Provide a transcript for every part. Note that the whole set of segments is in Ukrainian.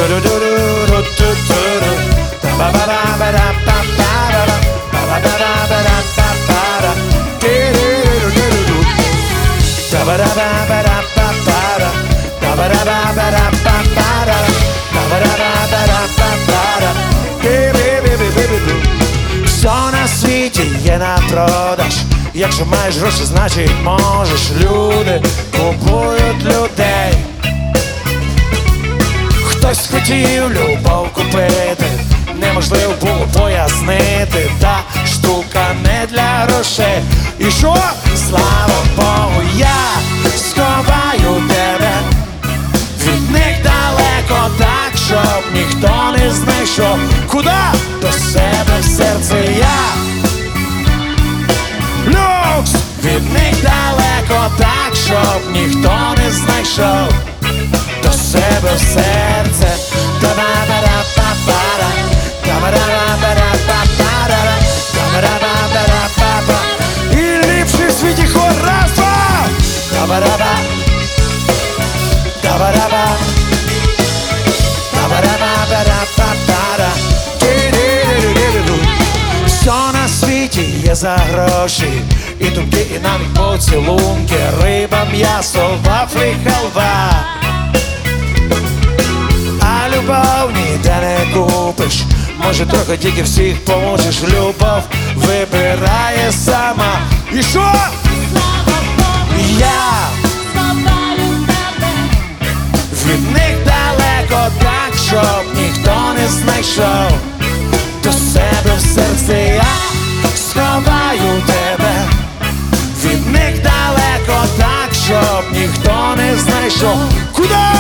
Все на світі є на продаж. Якщо маєш гроші, значить можеш. Люди купують людей. Хтось хотів любов купити, неможливо було пояснити. Та штука не для грошей. І що? Слава Богу, я сховаю тебе від них далеко, так, щоб ніхто не знайшов. Куда? До себе в серце я. Люкс! Від них далеко, так, щоб ніхто не знайшов. До себе в серце. Та-ба-ба-да-па-па-да, та-ба-да-ба-да-па-па-да, та-ба-да-ба-да-па-па. І ліпший в світі хор, раз, два! Та-ба-да-ба, та-ба-да-ба, та-ба-да-ба-да-па-па-да. Все на світі є за гроші, і думки, і навіть поцілунки. Риба, м'ясо, вафлі, халва. А любов ніде не купиш. Може трохи тільки всіх помучиш. Любов вибирає сама. І що? Я від них далеко, так, щоб ніхто не знайшов. До себе в серце я сховаю тебе. Від них далеко, так, щоб ніхто не знайшов. Куда?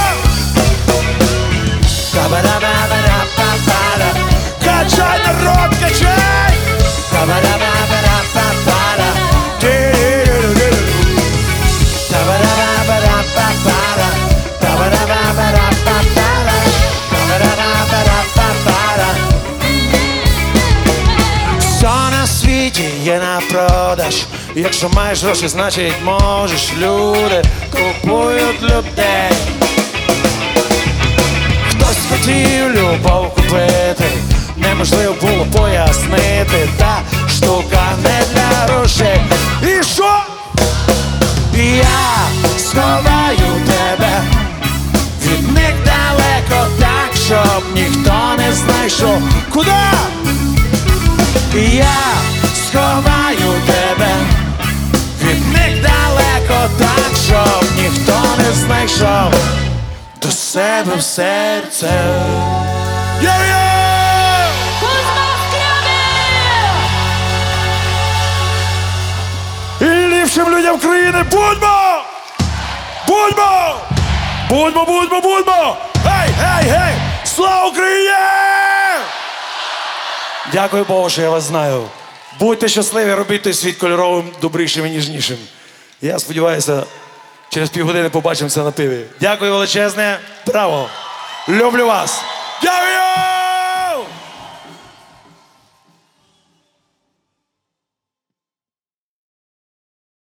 Та-ба-да-ба-да-па-па-да. Качай, народ, качай! Та-ба-да-ба-да-па-па-да. Та-ба-да-ба-да-па-па-да. Та-ба-да-ба-да-па-па-да. Та-ба-да-ба-да-па-па-да. Все на світі є на продаж. Якщо маєш гроші, значить можеш. Люди купують людей. Хтось хотів любов купити, неможливо було пояснити. Та штука не для грошей. І що? Я сховаю тебе від них далеко, так, щоб ніхто не знайшов. Куда? Я сховаю тебе від них далеко, так, щоб ніхто не знайшов. До себе в серце. Йо-йо! І ліпшим людям країни будьмо! Будьмо! Будьмо, будьмо, будьмо! Гей, гей, гей! Слава Україні! Дякую Богу, що я вас знаю. Будьте щасливі, робіть той світ кольоровим, добрішим і ніжнішим. Я сподіваюся, через півгодини побачимося на пиві. Дякую величезне. Браво! Люблю вас! Дякую!